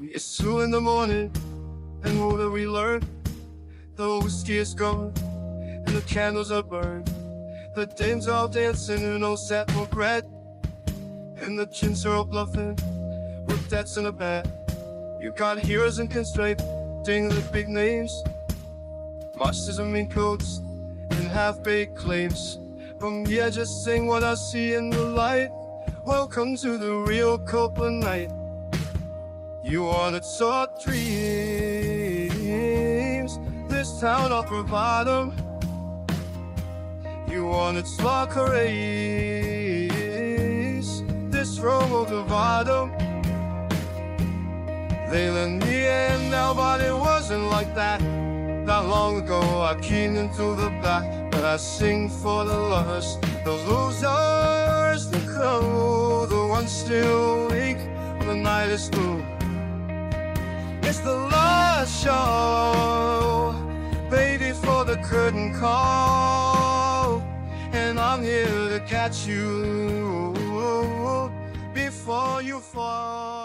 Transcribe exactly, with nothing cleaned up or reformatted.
It's two in the morning, and what do we learn? The whiskey is gone, and the candles are burned. The dames are all dancing in old satin bread, and the chins are all bluffing with debts in a bed. You got heroes and constraint, ding the big names, masters of mean coats and half-baked claims. From the edge, just sing what I see in the light. Welcome to the real Copeland night. You wanted sort dreams, this town will provide them. You wanted slaughterers, this road will divide them. They lend me in now, but it wasn't like that. Not long ago I keyed into the back, but I sing for the lost, the losers, the cold, the ones still weak when the night is through. It's the last show, baby, for the curtain call, and I'm here to catch you before you fall.